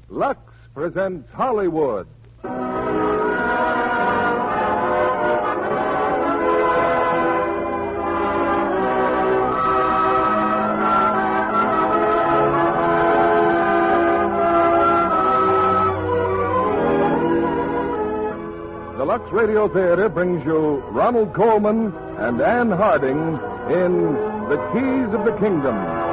Lux presents Hollywood. The Lux Radio Theater brings you Ronald Colman and Anne Harding in The Keys of the Kingdom.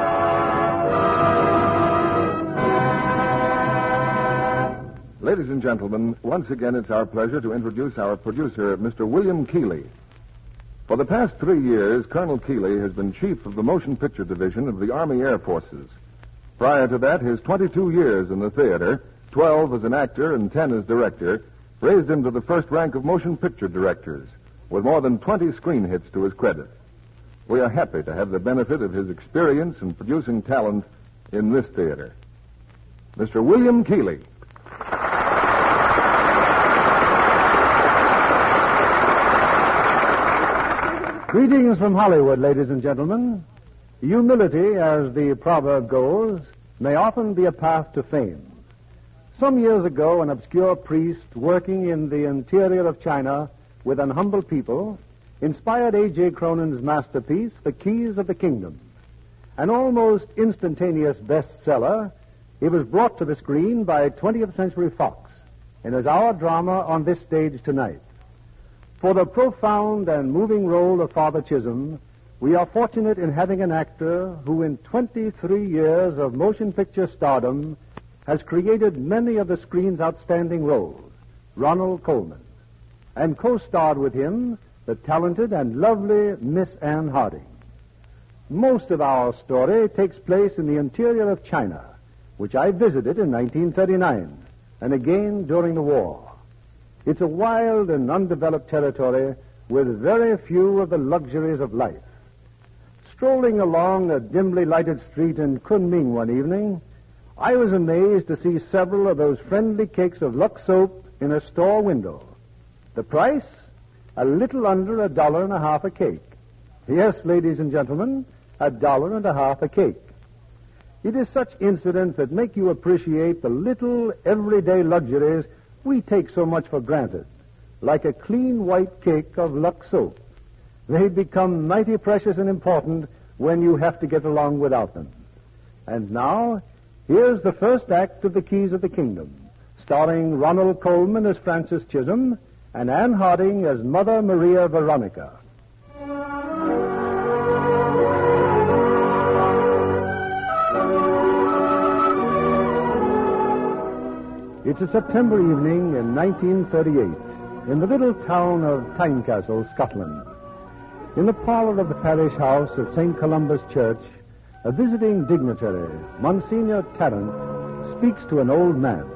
Ladies and gentlemen, once again it's our pleasure to introduce our producer, Mr. William Keighley. For the past 3 years, Colonel Keighley has been chief of the motion picture division of the Army Air Forces. Prior to that, his 22 years in the theater, 12 as an actor and 10 as director, raised him to the first rank of motion picture directors, with more than 20 screen hits to his credit. We are happy to have the benefit of his experience and producing talent in this theater. Mr. William Keighley. Greetings from Hollywood, ladies and gentlemen. Humility, as the proverb goes, may often be a path to fame. Some years ago, an obscure priest working in the interior of China with an humble people inspired A.J. Cronin's masterpiece, The Keys of the Kingdom. An almost instantaneous bestseller, it was brought to the screen by 20th Century Fox and is our drama on this stage tonight. For the profound and moving role of Father Chisholm, we are fortunate in having an actor who in 23 years of motion picture stardom has created many of the screen's outstanding roles, Ronald Colman, and co-starred with him the talented and lovely Miss Anne Harding. Most of our story takes place in the interior of China, which I visited in 1939, and again during the war. It's a wild and undeveloped territory with very few of the luxuries of life. Strolling along a dimly lighted street in Kunming one evening, I was amazed to see several of those friendly cakes of Lux soap in a store window. The price? A little under $1.50 a cake. Yes, ladies and gentlemen, $1.50 a cake. It is such incidents that make you appreciate the little everyday luxuries we take so much for granted, like a clean white cake of Lux soap. They become mighty precious and important when you have to get along without them. And now, here's the first act of The Keys of the Kingdom, starring Ronald Colman as Francis Chisholm and Anne Harding as Mother Maria Veronica. It's a September evening in 1938 in the little town of Tynecastle, Scotland. In the parlor of the parish house of St. Columba's Church, a visiting dignitary, Monsignor Tarrant, speaks to an old man.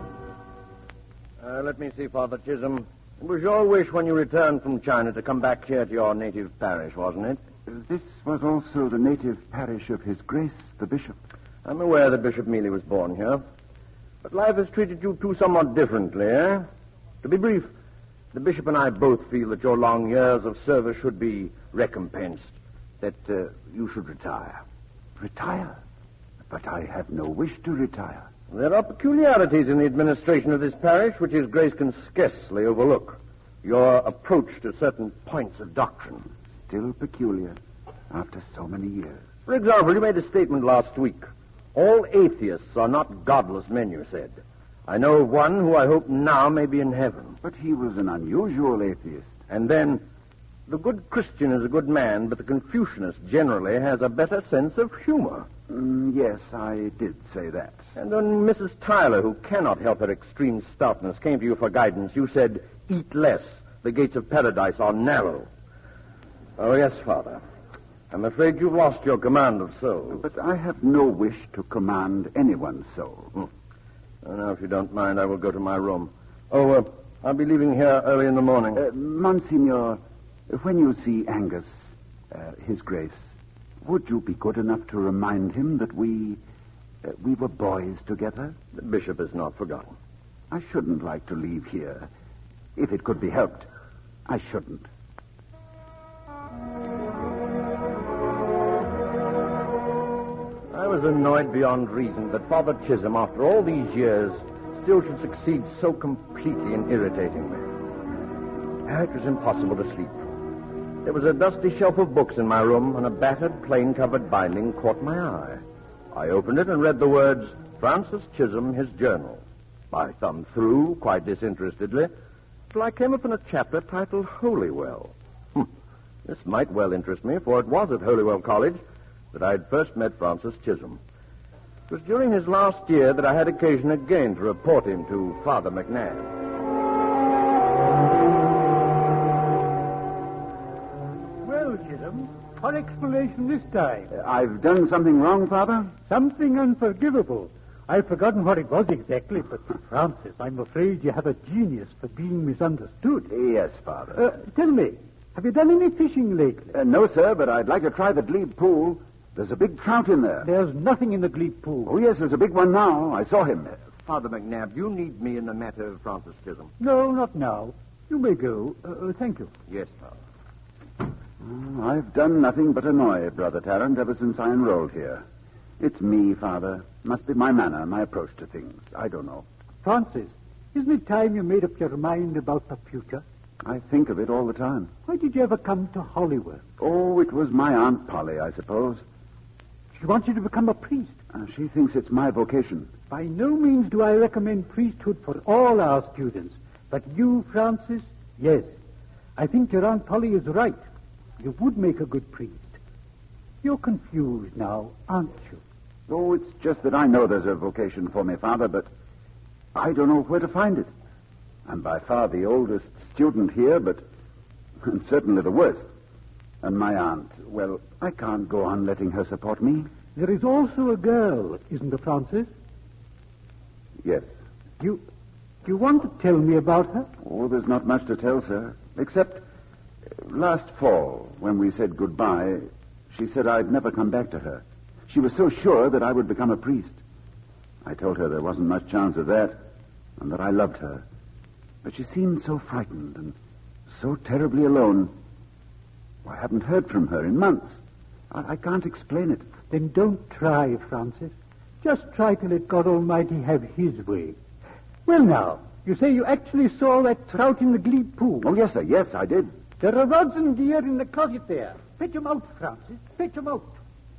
Let me see, Father Chisholm. It was your wish when you returned from China to come back here to your native parish, wasn't it? This was also the native parish of His Grace, the Bishop. I'm aware that Bishop Mealy was born here. But life has treated you two somewhat differently, eh? To be brief, the Bishop and I both feel that your long years of service should be recompensed, that you should retire. Retire? But I have no wish to retire. There are peculiarities in the administration of this parish which His Grace can scarcely overlook. Your approach to certain points of doctrine. Still peculiar, after so many years. For example, you made a statement last week. All atheists are not godless men, you said. I know of one who I hope now may be in heaven. But he was an unusual atheist. And then, the good Christian is a good man, but the Confucianist generally has a better sense of humor. Yes, I did say that. And when Mrs. Tyler, who cannot help her extreme stoutness, came to you for guidance, you said, "Eat less. The gates of paradise are narrow." Oh, yes, Father. I'm afraid you've lost your command of soul. But I have no wish to command anyone's soul. Now, if you don't mind, I will go to my room. I'll be leaving here early in the morning. Monsignor, when you see Angus, His Grace, would you be good enough to remind him that we were boys together? The Bishop has not forgotten. I shouldn't like to leave here. If it could be helped, I shouldn't. I was annoyed beyond reason that Father Chisholm, after all these years, still should succeed so completely in irritating me. It was impossible to sleep. There was a dusty shelf of books in my room, and a battered, plain-covered binding caught my eye. I opened it and read the words, Francis Chisholm, his journal. I thumbed through, quite disinterestedly, till I came upon a chapter titled Holywell. This might well interest me, for it was at Holywell College that I had first met Francis Chisholm. It was during his last year that I had occasion again to report him to Father McNabb. Well, Chisholm, what explanation this time? I've done something wrong, Father? Something unforgivable. I've forgotten what it was exactly, but Francis, I'm afraid you have a genius for being misunderstood. Yes, Father. Tell me, have you done any fishing lately? No, sir, but I'd like to try the Glebe pool. There's a big trout in there. There's nothing in the Glebe pool. Oh, yes, there's a big one now. I saw him. Father McNabb, you need me in the matter of Francis Chisholm. No, not now. You may go. Thank you. Yes, Father. I've done nothing but annoy Brother Tarrant ever since I enrolled here. It's me, Father. Must be my manner, my approach to things. I don't know. Francis, isn't it time you made up your mind about the future? I think of it all the time. Why did you ever come to Hollywood? Oh, it was my Aunt Polly, I suppose. She wants you to become a priest. She thinks it's my vocation. By no means do I recommend priesthood for all our students. But you, Francis, yes. I think your Aunt Polly is right. You would make a good priest. You're confused now, aren't you? Oh, it's just that I know there's a vocation for me, Father, but I don't know where to find it. I'm by far the oldest student here, and certainly the worst. And my aunt, well, I can't go on letting her support me. There is also a girl, isn't there, Francis? Yes. You want to tell me about her? Oh, there's not much to tell, sir, except last fall, when we said goodbye, she said I'd never come back to her. She was so sure that I would become a priest. I told her there wasn't much chance of that, and that I loved her. But she seemed so frightened and so terribly alone. I haven't heard from her in months. I can't explain it. Then don't try, Francis. Just try to let God Almighty have his way. Well, now, you say you actually saw that trout in the Glebe pool. Oh, yes, sir. Yes, I did. There are rods and gear in the closet there. Fetch 'em out, Francis. Fetch 'em out.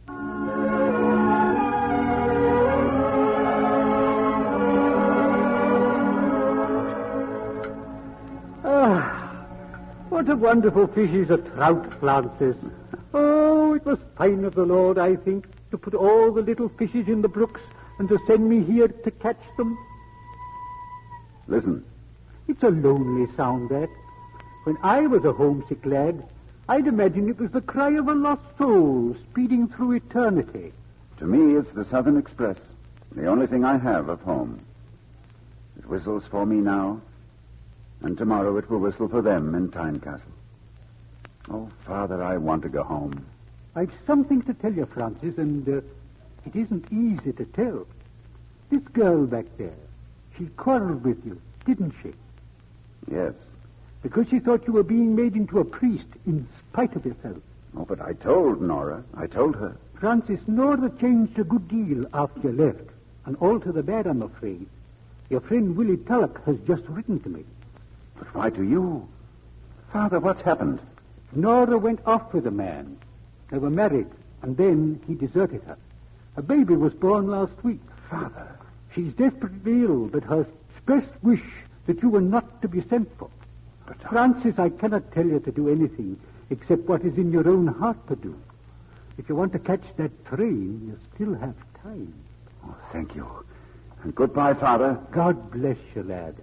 What a wonderful fish is a trout, Francis. Oh, it was fine of the Lord, I think, to put all the little fishes in the brooks and to send me here to catch them. Listen. It's a lonely sound, that. When I was a homesick lad, I'd imagine it was the cry of a lost soul speeding through eternity. To me, it's the Southern Express, the only thing I have of home. It whistles for me now, and tomorrow it will whistle for them in Tynecastle. Oh, Father, I want to go home. I've something to tell you, Francis, and it isn't easy to tell. This girl back there, she quarreled with you, didn't she? Yes. Because she thought you were being made into a priest in spite of yourself. Oh, but I told Nora. I told her. Francis, Nora changed a good deal after you left, and all to the bad, I'm afraid. Your friend Willie Tulloch has just written to me. But why to you? Father, what's happened? Nora went off with a man. They were married, and then he deserted her. A baby was born last week. Father. She's desperately ill, but her expressed wish that you were not to be sent for. But Francis, I cannot tell you to do anything except what is in your own heart to do. If you want to catch that train, you still have time. Oh, thank you. And goodbye, Father. God bless you, lad.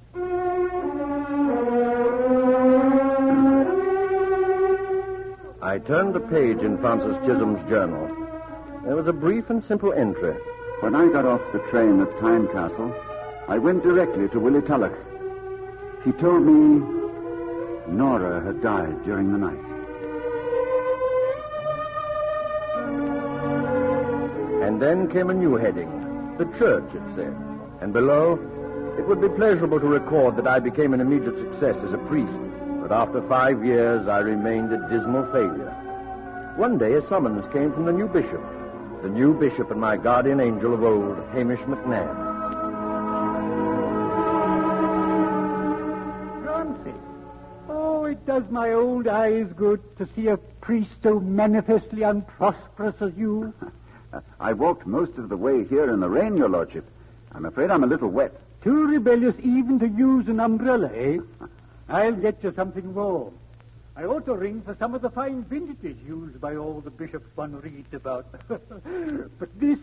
I turned the page in Francis Chisholm's journal. There was a brief and simple entry. When I got off the train at Tynecastle, I went directly to Willie Tulloch. He told me Nora had died during the night. And then came a new heading. The church, it said. And below, it would be pleasurable to record that I became an immediate success as a priest, but after 5 years I remained a dismal failure. One day a summons came from the new bishop and my guardian angel of old, Hamish McNabb. does my old eyes good to see a priest so manifestly unprosperous as you. I walked most of the way here in the rain, Your Lordship. I'm afraid I'm a little wet. Too rebellious even to use an umbrella, eh? I'll get you something warm. I ought to ring for some of the fine vintages used by all the bishops one reads about. But this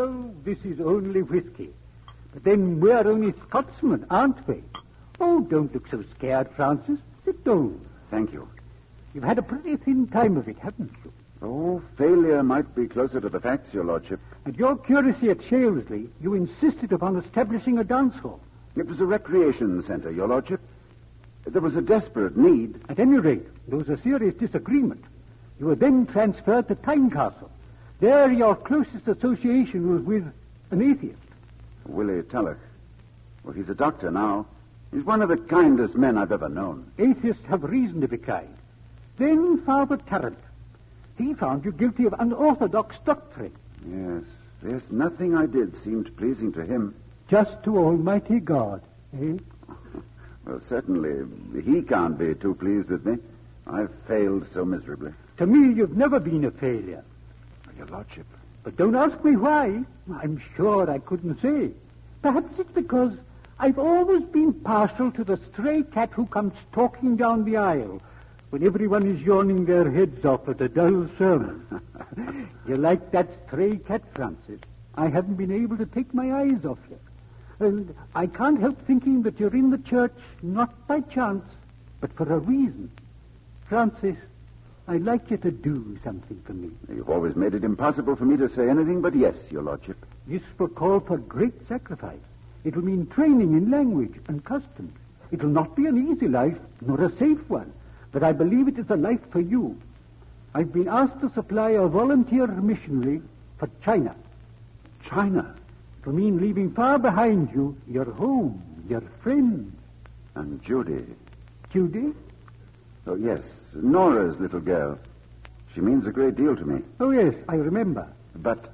is only whiskey. But then we're only Scotsmen, aren't we? Oh, don't look so scared, Francis. Sit down. Thank you. You've had a pretty thin time of it, haven't you? Oh, failure might be closer to the facts, Your Lordship. At your curacy at Shalesley, you insisted upon establishing a dance hall. It was a recreation center, Your Lordship. There was a desperate need. At any rate, there was a serious disagreement. You were then transferred to Tynecastle. There your closest association was with an atheist. Willie Tulloch. Well, he's a doctor now. He's one of the kindest men I've ever known. Atheists have reason to be kind. Then Father Tarrant. He found you guilty of unorthodox doctrine. Yes, nothing I did seemed pleasing to him. Just to Almighty God, eh? Well, certainly, he can't be too pleased with me. I've failed so miserably. To me, you've never been a failure. Your Lordship. But don't ask me why. I'm sure I couldn't say. Perhaps it's because I've always been partial to the stray cat who comes stalking down the aisle when everyone is yawning their heads off at a dull sermon. You're like that stray cat, Francis. I haven't been able to take my eyes off you. And I can't help thinking that you're in the church not by chance, but for a reason. Francis, I'd like you to do something for me. You've always made it impossible for me to say anything but yes, Your Lordship. This will call for great sacrifice. It'll mean training in language and customs. It'll not be an easy life, nor a safe one, but I believe it is a life for you. I've been asked to supply a volunteer missionary for China. China? It'll mean leaving far behind you your home, your friends. And Judy. Judy? Oh, yes, Nora's little girl. She means a great deal to me. Oh, yes, I remember. But,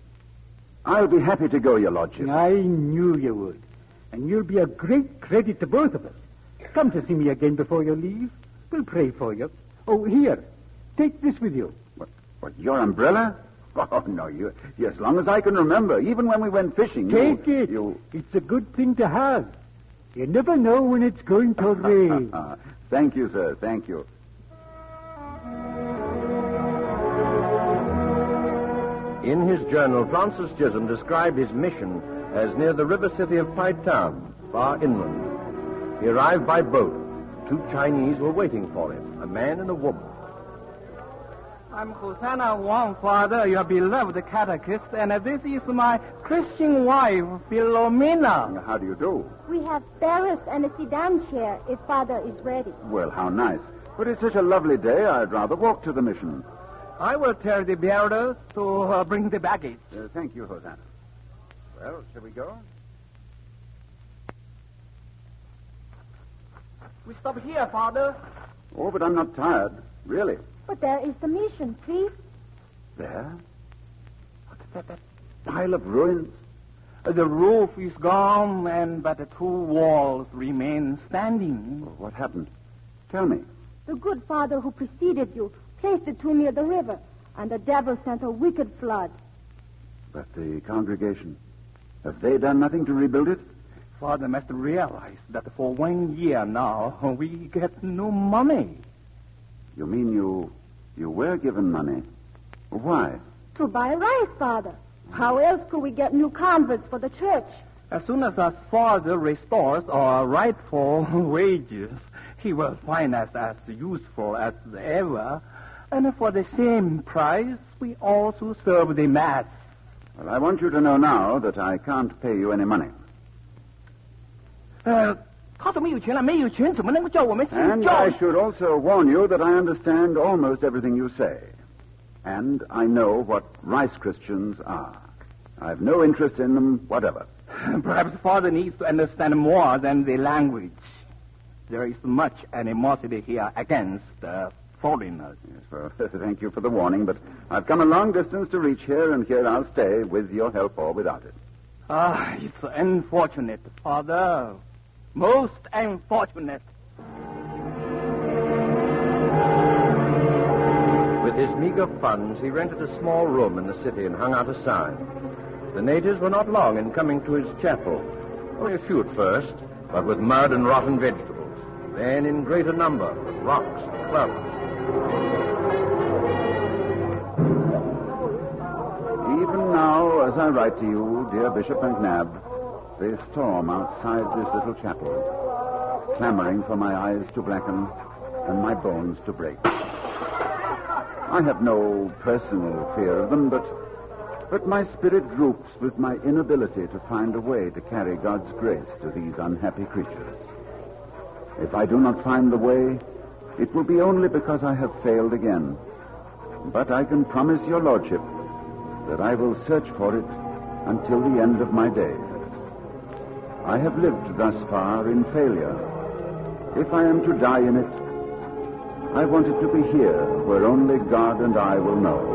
I'll be happy to go, Your Lordship. I knew you would. And you'll be a great credit to both of us. Come to see me again before you leave. We'll pray for you. Oh, here. Take this with you. What, your umbrella? Oh, no, as long as I can remember, even when we went fishing. Take it. It's a good thing to have. You never know when it's going to rain. Thank you, sir. Thank you. In his journal, Francis Chisholm described his mission as near the river city of Pai Town, far inland. He arrived by boat. 2 Chinese were waiting for him, a man and a woman. I'm Hosanna Wang, Father, your beloved catechist, and this is my Christian wife, Philomena. How do you do? We have barrels and a sedan chair if Father is ready. Well, how nice. But it's such a lovely day, I'd rather walk to the mission. I will tell the bearers to bring the baggage. Thank you, Hosanna. Well, shall we go? We stop here, Father. Oh, but I'm not tired, really. But there is the mission, see? There? What's that pile of ruins? The roof is gone, but the 2 walls remain standing. Well, what happened? Tell me. The good Father who preceded you placed it too near the river, and the devil sent a wicked flood. But the congregation, have they done nothing to rebuild it? Father must realize that for 1 year now, we get no money. You mean you were given money? Why? To buy rice, Father. How else could we get new converts for the church? As soon as our Father restores our rightful wages, he will find us as useful as ever. And for the same price, we also serve the Mass. Well, I want you to know now that I can't pay you any money. 他都没有钱了，没有钱怎么能够叫我们信教？ And I should also warn you that I understand almost everything you say. And I know what rice Christians are. I've no interest in them whatever. Perhaps Father needs to understand more than the language. There is much animosity here against foreigners. Yes, well, thank you for the warning, but I've come a long distance to reach here, and here I'll stay, with your help or without it. It's unfortunate, Father. Most unfortunate. his meager funds, he rented a small room in the city and hung out a sign. The natives were not long in coming to his chapel. Only a few at first, but with mud and rotten vegetables. Then in greater number, with rocks and clubs. Even now, as I write to you, dear Bishop McNabb, they storm outside this little chapel, clamoring for my eyes to blacken and my bones to break. I have no personal fear of them, but my spirit droops with my inability to find a way to carry God's grace to these unhappy creatures. If I do not find the way, it will be only because I have failed again. But I can promise your lordship that I will search for it until the end of my days. I have lived thus far in failure. If I am to die in it, I want it to be here, where only God and I will know.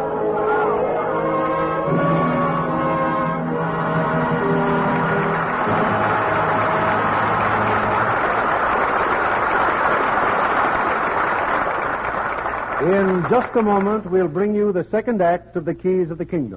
In just a moment, we'll bring you the second act of The Keys of the Kingdom.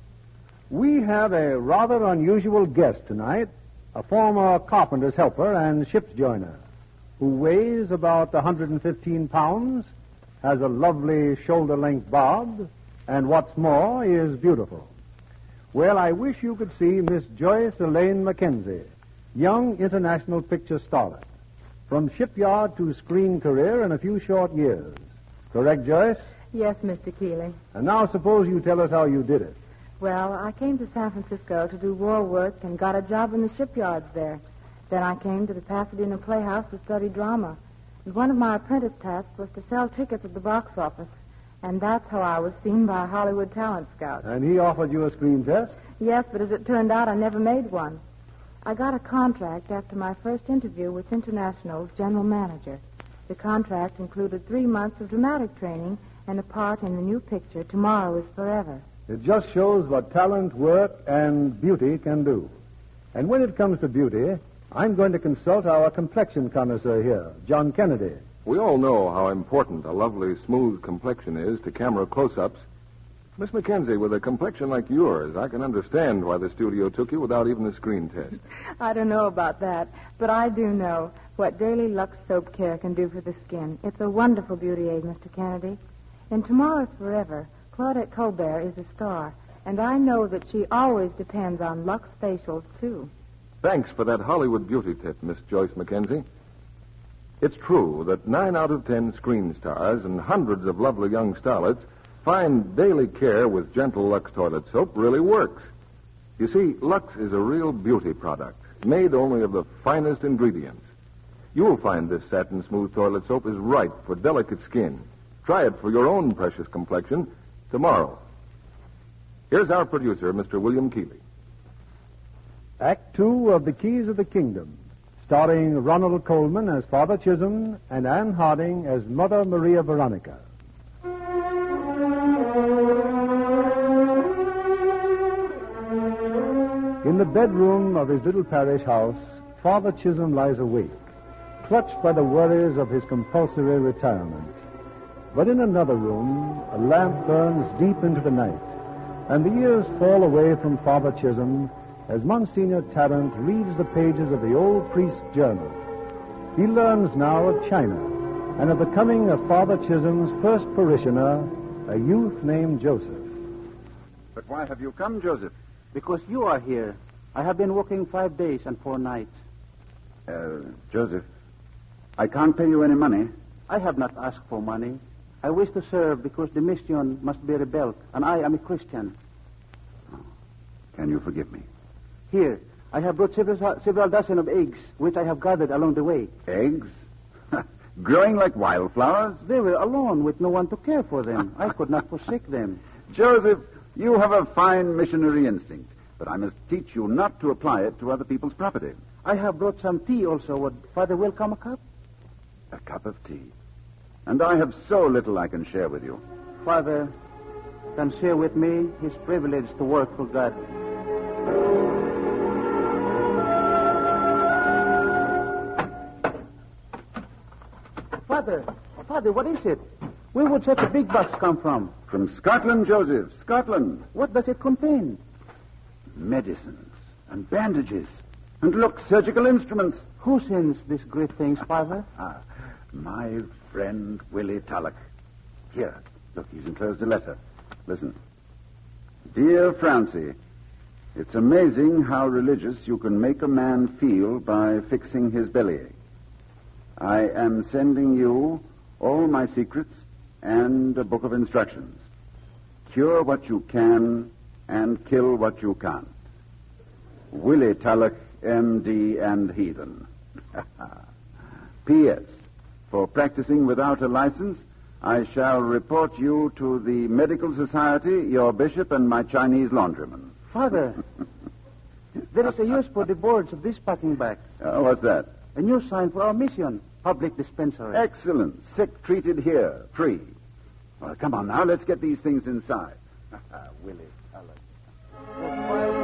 We have a rather unusual guest tonight, a former carpenter's helper and ship's joiner, who weighs about 115 pounds, has a lovely shoulder-length bob, and what's more, is beautiful. Well, I wish you could see Miss Joyce Elaine Mackenzie, young international picture starlet, from shipyard to screen career in a few short years. Correct, Joyce? Yes, Mr. Keeley. And now suppose you tell us how you did it. Well, I came to San Francisco to do war work and got a job in the shipyards there. Then I came to the Pasadena Playhouse to study drama. And one of my apprentice tasks was to sell tickets at the box office. And that's how I was seen by a Hollywood talent scout. And he offered you a screen test? Yes, but as it turned out, I never made one. I got a contract after my first interview with International's general manager. The contract included 3 months of dramatic training and a part in the new picture, Tomorrow is Forever. It just shows what talent, work, and beauty can do. And when it comes to beauty, I'm going to consult our complexion connoisseur here, John Kennedy. We all know how important a lovely, smooth complexion is to camera close-ups. Miss Mackenzie, with a complexion like yours, I can understand why the studio took you without even a screen test. I don't know about that, but I do know what Daily Lux Soap Care can do for the skin. It's a wonderful beauty aid, Mr. Kennedy. In Tomorrow's Forever, Claudette Colbert is a star, and I know that she always depends on Lux facials, too. Thanks for that Hollywood beauty tip, Miss Joyce Mackenzie. It's true that 9 out of 10 screen stars and hundreds of lovely young starlets find daily care with gentle Lux toilet soap really works. You see, Lux is a real beauty product, made only of the finest ingredients. You'll find this satin smooth toilet soap is right for delicate skin. Try it for your own precious complexion tomorrow. Here's our producer, Mr. William Keeley. Act 2 of The Keys of the Kingdom, starring Ronald Coleman as Father Chisholm and Anne Harding as Mother Maria Veronica. In the bedroom of his little parish house, Father Chisholm lies awake, clutched by the worries of his compulsory retirement. But in another room, a lamp burns deep into the night, and the years fall away from Father Chisholm as Monsignor Tarrant reads the pages of the old priest's journal. He learns now of China and of the coming of Father Chisholm's first parishioner, a youth named Joseph. But why have you come, Joseph? Because you are here. I have been working 5 days and 4 nights. Joseph, I can't pay you any money. I have not asked for money. I wish to serve because the mission must be rebelled, and I am a Christian. Oh. Can you forgive me? Here, I have brought several dozen of eggs, which I have gathered along the way. Eggs? Growing like wildflowers? They were alone with no one to care for them. I could not forsake them. Joseph, you have a fine missionary instinct, but I must teach you not to apply it to other people's property. I have brought some tea also. Would Father welcome a cup? A cup of tea. And I have so little I can share with you. Father can share with me his privilege to work for God. Father, what is it? Where would such a big box come from? From Scotland, Joseph. Scotland. What does it contain? Medicines and bandages. And look, surgical instruments. Who sends these great things, Father? My friend Willie Tulloch. Here, look, he's enclosed a letter. Listen. Dear Francie, it's amazing how religious you can make a man feel by fixing his bellyache. I am sending you all my secrets and a book of instructions. Cure what you can and kill what you can't. Willie Tulloch, M.D. and heathen. P.S. For practicing without a license, I shall report you to the Medical Society, your bishop, and my Chinese laundryman. Father, there is a use for the boards of this packing bag. What's that? A new sign for our mission, public dispensary. Excellent. Sick treated here, free. Well, come on now, let's get these things inside. Willie Tulloch.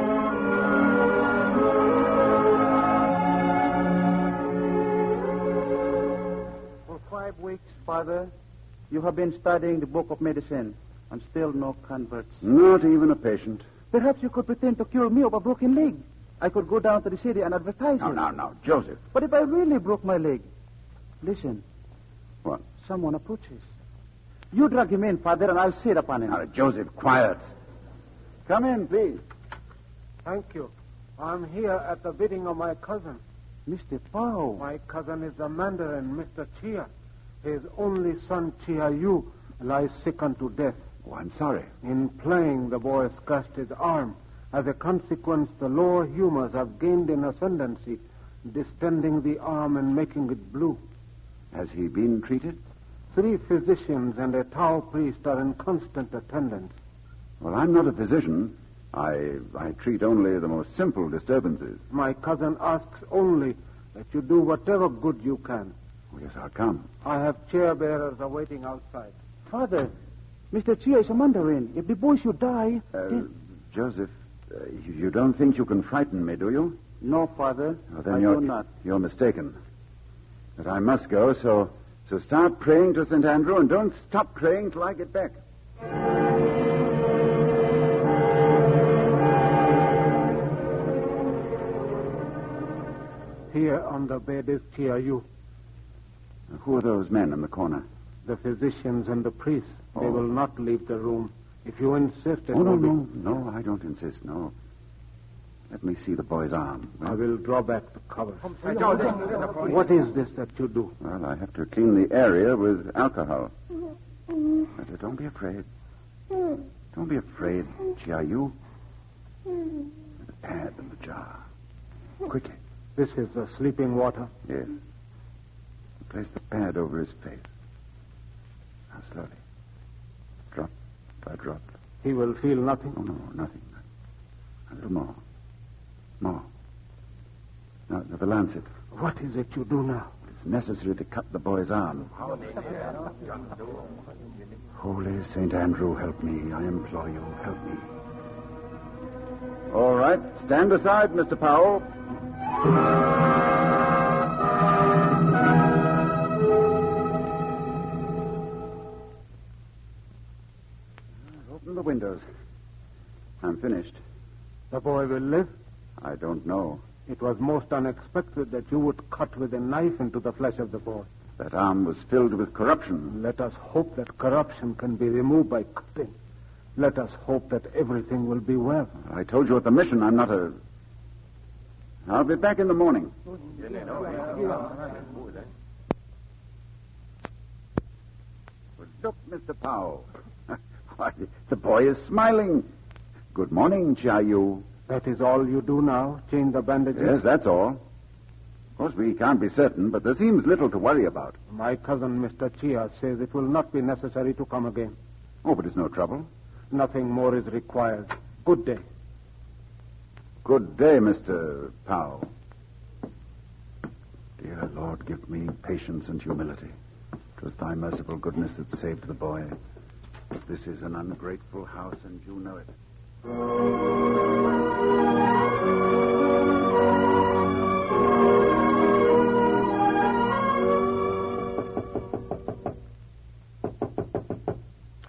For 5 weeks, Father, you have been studying the book of medicine, and still no converts. Not even a patient. Perhaps you could pretend to cure me of a broken leg. I could go down to the city and advertise it. No, Joseph. But if I really broke my leg, listen. What? Someone approaches. You drag him in, Father, and I'll sit upon him. Now, Joseph, quiet. Come in, please. Thank you. I'm here at the bidding of my cousin. Mr. Pao. My cousin is the Mandarin, Mr. Chia. His only son, Chia Yu, lies sick unto death. Oh, I'm sorry. In playing, the boy scratched his arm. As a consequence, the lower humors have gained in ascendancy, distending the arm and making it blue. Has he been treated? 3 physicians and a Tao priest are in constant attendance. Well, I'm not a physician. I treat only the most simple disturbances. My cousin asks only that you do whatever good you can. Oh, yes, I'll come. I have chair bearers awaiting outside. Father, Mr. Chia is a Mandarin. If the boy should die... Joseph, you don't think you can frighten me, do you? No, Father. Then I do not. You're mistaken. But I must go, so start praying to St. Andrew and don't stop praying till I get back. Here on the bed is Chia Yu. Who are those men in the corner? The physicians and the priests. They will not leave the room. If you insist, it will be... No, I don't insist, no. Let me see the boy's arm. I will draw back the cover. What is this that you do? Well, I have to clean the area with alcohol. But don't be afraid. Don't be afraid, Chia Yu. The pad and the jar. Quickly. This is the sleeping water? Yes. Place the pad over his face. Now, slowly. Drop by drop. He will feel nothing? Oh, no, nothing. A little more. More. Now, the lancet. What is it you do now? It's necessary to cut the boy's arm. Holy St. Andrew, help me. I implore you, help me. All right. Stand aside, Mr. Powell. Open the windows. I'm finished. The boy will live? I don't know. It was most unexpected that you would cut with a knife into the flesh of the boy. That arm was filled with corruption. Let us hope that corruption can be removed by cutting. Let us hope that everything will be well. I told you at the mission I'm not a... I'll be back in the morning. Look, Mr. Powell. Why, the boy is smiling. Good morning, Chia Yu. That is all you do now? Change the bandages? Yes, that's all. Of course, we can't be certain, but there seems little to worry about. My cousin, Mr. Chia, says it will not be necessary to come again. Oh, but it's no trouble. Nothing more is required. Good day. Good day, Mr. Powell. Dear Lord, give me patience and humility. It was thy merciful goodness that saved the boy. But this is an ungrateful house, and you know it.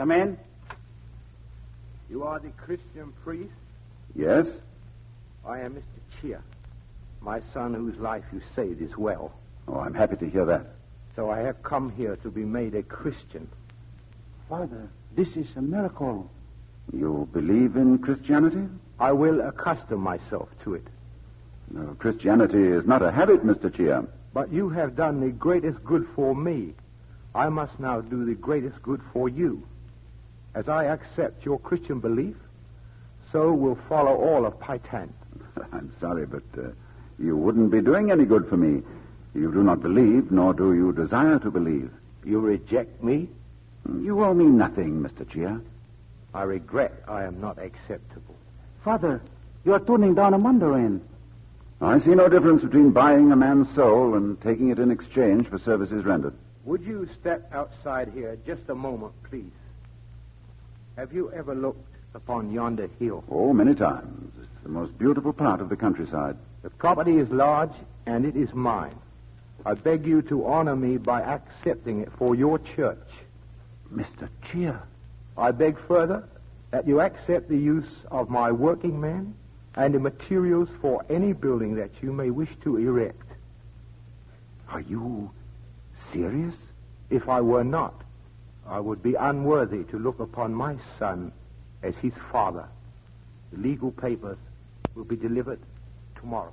Come in. You are the Christian priest? Yes? I am Mr. Chia, my son whose life you saved is well. Oh, I'm happy to hear that. So I have come here to be made a Christian. Father, this is a miracle. You believe in Christianity? I will accustom myself to it. No, Christianity is not a habit, Mr. Chia. But you have done the greatest good for me. I must now do the greatest good for you. As I accept your Christian belief, so will follow all of Paitan. I'm sorry, but you wouldn't be doing any good for me. You do not believe, nor do you desire to believe. You reject me? You owe me nothing, Mr. Chia. I regret I am not acceptable. Father, you are turning down a mandarin. I see no difference between buying a man's soul and taking it in exchange for services rendered. Would you step outside here just a moment, please? Have you ever looked upon yonder hill? Oh, many times. It's the most beautiful part of the countryside. The property is large, and it is mine. I beg you to honor me by accepting it for your church. Mr. Chia. I beg further that you accept the use of my working men and the materials for any building that you may wish to erect. Are you serious? If I were not, I would be unworthy to look upon my son as his father. The legal papers will be delivered tomorrow.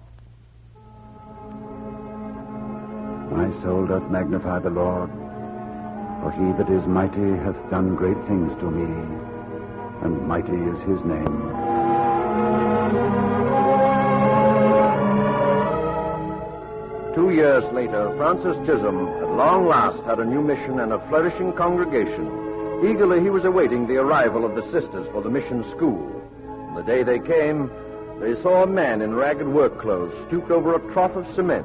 My soul doth magnify the Lord, for he that is mighty hath done great things to me, and mighty is his name. Two years later, Francis Chisholm at long last had a new mission and a flourishing congregation. Eagerly he was awaiting the arrival of the sisters for the mission school. On the day they came, they saw a man in ragged work clothes stooped over a trough of cement.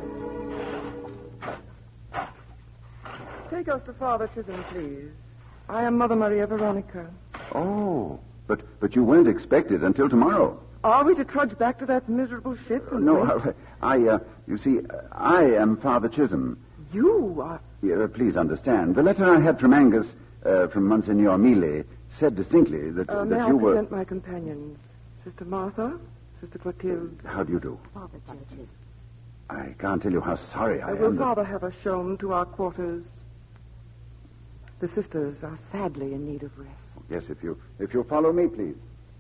Take us to Father Chisholm, please. I am Mother Maria Veronica. Oh, but you weren't expected until tomorrow. Are we to trudge back to that miserable ship? No, you see, I am Father Chisholm. You are... Please understand. The letter I had from Angus, from Monsignor Mealy, said distinctly that, may you I were... present my companions? Sister Martha, Sister Clotilde. How do you do? Father Chisholm. I can't tell you how sorry I am. Will Father have us shown to our quarters? The sisters are sadly in need of rest. Yes, if you'll follow me, please.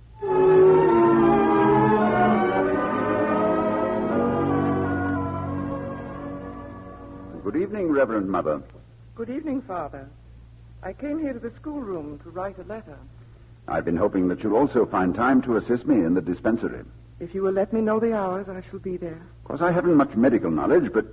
Good evening, Reverend Mother. Good evening, Father. I came here to the schoolroom to write a letter. I've been hoping that you'll also find time to assist me in the dispensary. If you will let me know the hours, I shall be there. Of course, I haven't much medical knowledge, but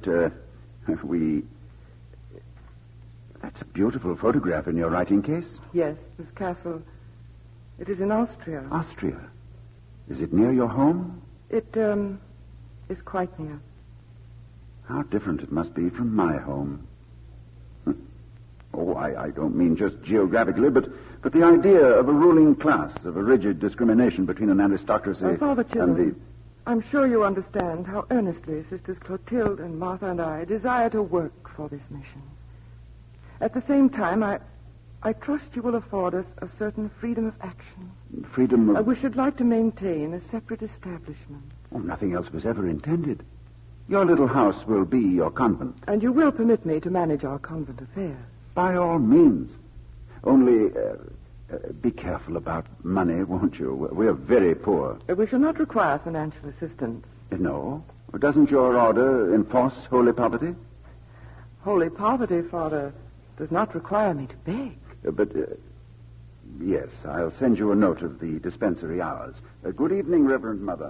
That's a beautiful photograph in your writing case. Yes, this castle. It is in Austria. Austria? Is it near your home? It, is quite near. How different it must be from my home. Oh, I don't mean just geographically, but the idea of a ruling class, of a rigid discrimination between an aristocracy Father Chisholm, and the... I'm sure you understand how earnestly Sisters Clotilde and Martha and I desire to work for this mission. At the same time, I trust you will afford us a certain freedom of action. Freedom of... We should like to maintain a separate establishment. Oh, nothing else was ever intended. Your little house will be your convent. And you will permit me to manage our convent affairs. By all means. Only be careful about money, won't you? We're very poor. We shall not require financial assistance. No. Doesn't your order enforce holy poverty? Holy poverty, Father, does not require me to beg. Yes, I'll send you a note of the dispensary hours. Good evening, Reverend Mother.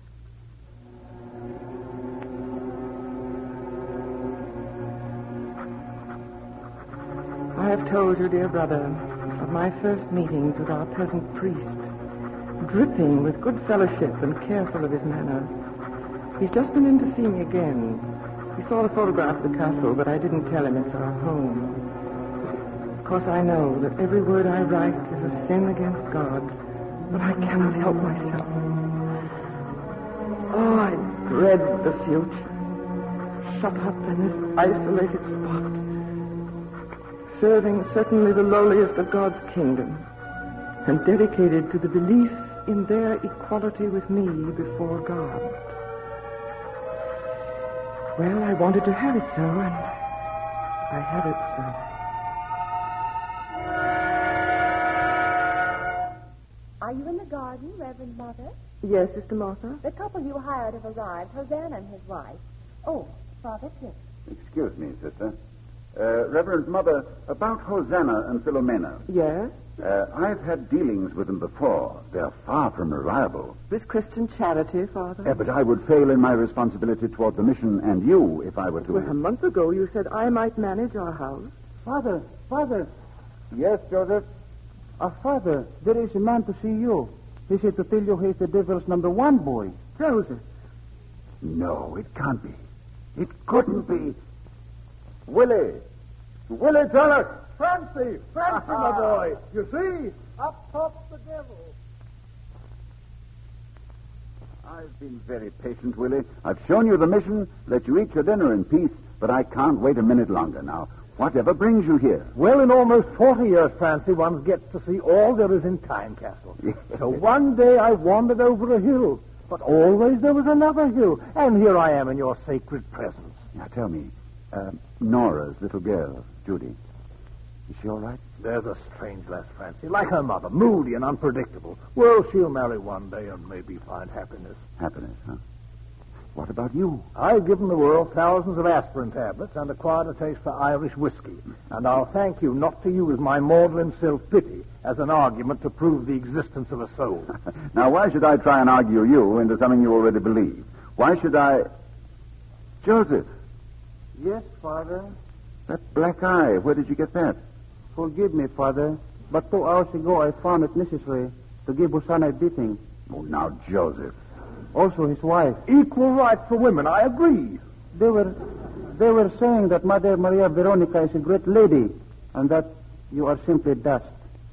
I have told you, dear brother, of my first meetings with our peasant priest, dripping with good fellowship and careful of his manners. He's just been in to see me again. He saw the photograph of the castle, but I didn't tell him it's our home. Of course, I know that every word I write is a sin against God, but I cannot help myself. Oh, I dread the future. Shut up in this isolated spot, serving certainly the lowliest of God's kingdom. and dedicated to the belief in their equality with me before God. Well, I wanted to have it so, and I have it so. Are you in the garden, Reverend Mother? Yes, Sister Martha? The couple you hired have arrived, Hosanna and his wife. Oh, Father Cliff. Excuse me, sister. Reverend Mother, about Hosanna and Philomena. Yes? I've had dealings with them before. They're far from reliable. This Christian charity, Father? But I would fail in my responsibility toward the mission and you if I were to... Well, a month ago you said I might manage our house. Father. Yes, Joseph? Father, there is a man to see you. He said to tell you he's the devil's #1 boy. Joseph. No, it can't be. It couldn't be. Willie Tulloch! Francie, my boy. You see? Up pops the devil. I've been very patient, Willie. I've shown you the mission, let you eat your dinner in peace, but I can't wait a minute longer now. Whatever brings you here? Well, in almost 40 years, Francie, one gets to see all there is in Time Castle. So one day I wandered over a hill, but always there was another hill, and here I am in your sacred presence. Now, tell me, Nora's little girl, Judy, is she all right? There's a strange lass, Francie, like her mother, moody and unpredictable. Well, she'll marry one day and maybe find happiness. Happiness, huh? What about you? I've given the world thousands of aspirin tablets and acquired a taste for Irish whiskey. And I'll thank you not to use my maudlin self-pity as an argument to prove the existence of a soul. Now, why should I try and argue you into something you already believe? Why should I... Joseph. Yes, Father. That black eye, where did you get that? Forgive me, Father, but 2 hours ago I found it necessary to give Hosanna a beating. Oh, now, Joseph. Also his wife. Equal rights for women, I agree. They were saying that Mother Maria Veronica is a great lady and that you are simply dust.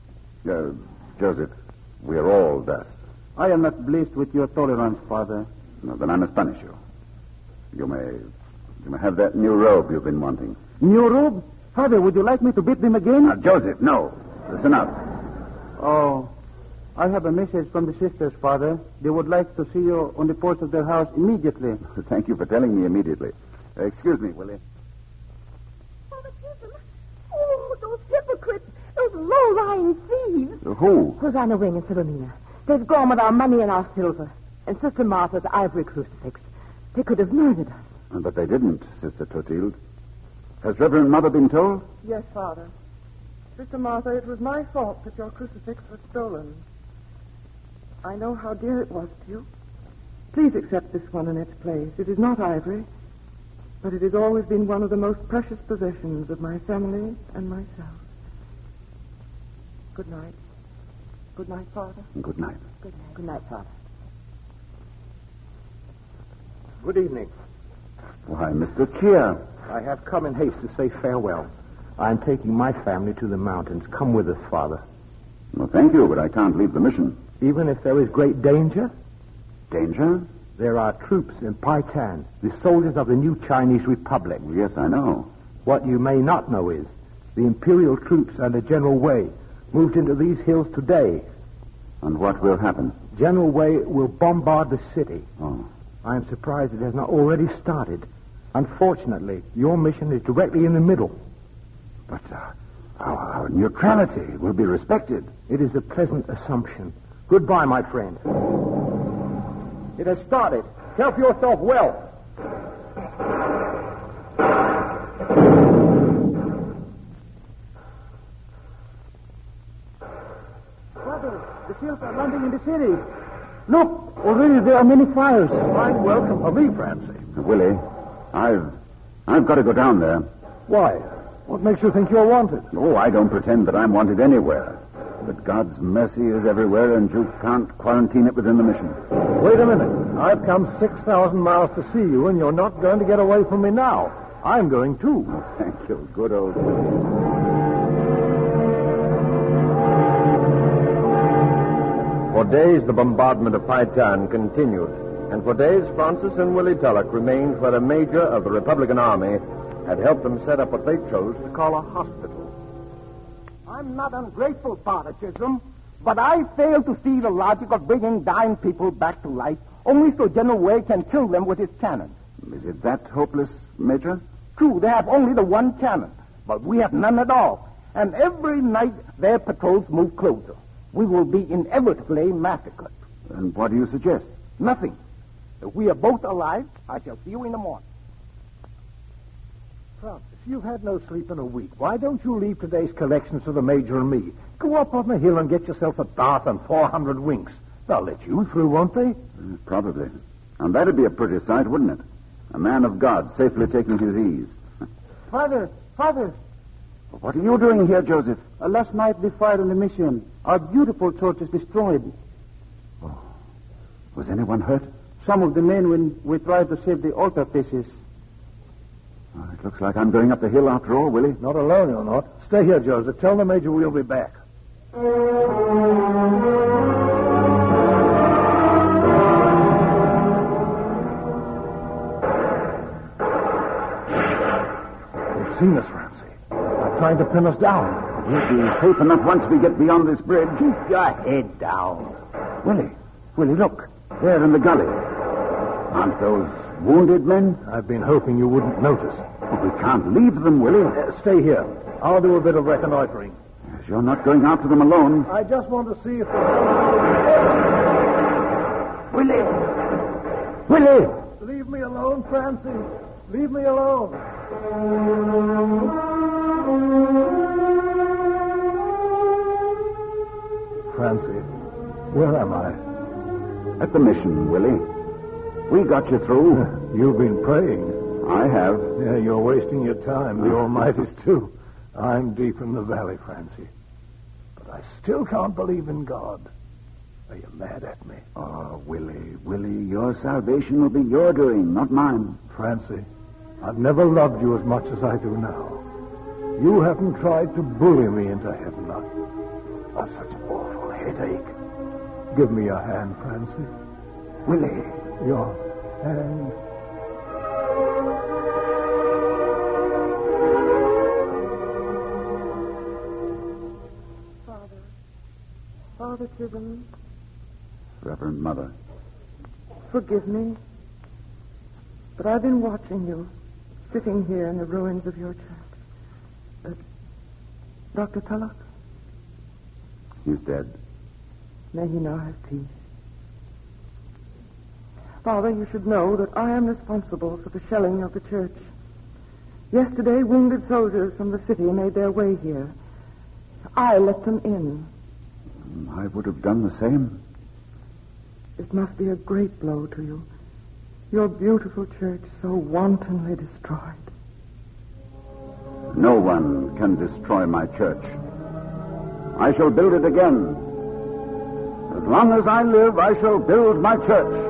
Joseph, we are all dust. I am not blessed with your tolerance, Father. No, then I must punish you. You may have that new robe you've been wanting. New robe? Father, would you like me to beat them again? Now, Joseph, no. Listen up. Oh, I have a message from the sisters, Father. They would like to see you on the porch of their house immediately. Thank you for telling me immediately. Excuse me, Willie. Father Chisholm. Oh, those hypocrites. Those low-lying thieves. Who? Hosanna Wing and Philomena. They've gone with our money and our silver. And Sister Martha's ivory crucifix. They could have murdered us. But they didn't, Sister Clotilde. Has Reverend Mother been told? Yes, Father. Sister Martha, it was my fault that your crucifix was stolen. I know how dear it was to you. Please accept this one in its place. It is not ivory, but it has always been one of the most precious possessions of my family and myself. Good night. Good night, Father. Good night. Good night. Good night, Father. Good evening. Why, Mr. Cheer. I have come in haste to say farewell. I'm taking my family to the mountains. Come with us, Father. Well, thank you, but I can't leave the mission. Even if there is great danger? Danger? There are troops in Paitan, the soldiers of the new Chinese Republic. Yes, I know. What you may not know is the Imperial troops under General Wei moved into these hills today. And what will happen? General Wei will bombard the city. Oh. I am surprised it has not already started. Unfortunately, your mission is directly in the middle. But our neutrality will be respected. It is a pleasant assumption. Goodbye, my friend. It has started. Help yourself well. Father, the seals are landing in the city. Look, already there are many fires. Fine welcome for me, Francie. Willie, I've got to go down there. Why? What makes you think you're wanted? Oh, I don't pretend that I'm wanted anywhere. But God's mercy is everywhere, and you can't quarantine it within the mission. Wait a minute. I've come 6,000 miles to see you, and you're not going to get away from me now. I'm going too. Oh, thank you. Good old... For days, the bombardment of Paitan continued. And for days, Francis and Willie Tulloch remained where a major of the Republican Army had helped them set up what they chose to call a hospital. I'm not ungrateful, Father Chisholm. But I fail to see the logic of bringing dying people back to life only so General Wei can kill them with his cannon. Is it that hopeless, Major? True, they have only the one cannon, but we have none at all. And every night their patrols move closer. We will be inevitably massacred. And what do you suggest? Nothing. If we are both alive, I shall see you in the morning. Francis, you've had no sleep in a week. Why don't you leave today's collections to the Major and me? Go up on the hill and get yourself a bath and 400 winks. They'll let you through, won't they? Probably. And that'd be a pretty sight, wouldn't it? A man of God safely taking his ease. Father! What are you doing here, Joseph? Last night we fired on the mission. Our beautiful church is destroyed. Oh. Was anyone hurt? Some of the men when we tried to save the altar pieces. Oh, it looks like I'm going up the hill after all, Willie. Not alone, you're not. Stay here, Joseph. Tell the Major we'll be back. They've seen us, Francie. They're trying to pin us down. We'll be safe enough once we get beyond this bridge. Keep your head down. Willie, look. There in the gully. Aren't those wounded men? I've been hoping you wouldn't notice. Oh, we can't leave them, Willie. Stay here. I'll do a bit of reconnoitering. Yes, you're not going after them alone. I just want to see if there's... Willie! Leave me alone, Francie. Leave me alone. Francie, where am I? At the mission, Willie. We got you through. You've been praying. I have. Yeah, you're wasting your time. The Almighty's too. I'm deep in the valley, Francie. But I still can't believe in God. Are you mad at me? Oh, Willie, your salvation will be your doing, not mine. Francie, I've never loved you as much as I do now. You haven't tried to bully me into heaven. I've such an awful headache. Give me your hand, Francie. Willie. Your hand. Father Chisholm. Reverend Mother. Forgive me. But I've been watching you, sitting here in the ruins of your church. Dr. Tulloch? He's dead. May he now have peace. Father, you should know that I am responsible for the shelling of the church. Yesterday, wounded soldiers from the city made their way here. I let them in. I would have done the same. It must be a great blow to you. Your beautiful church so wantonly destroyed. No one can destroy my church. I shall build it again. As long as I live, I shall build my church.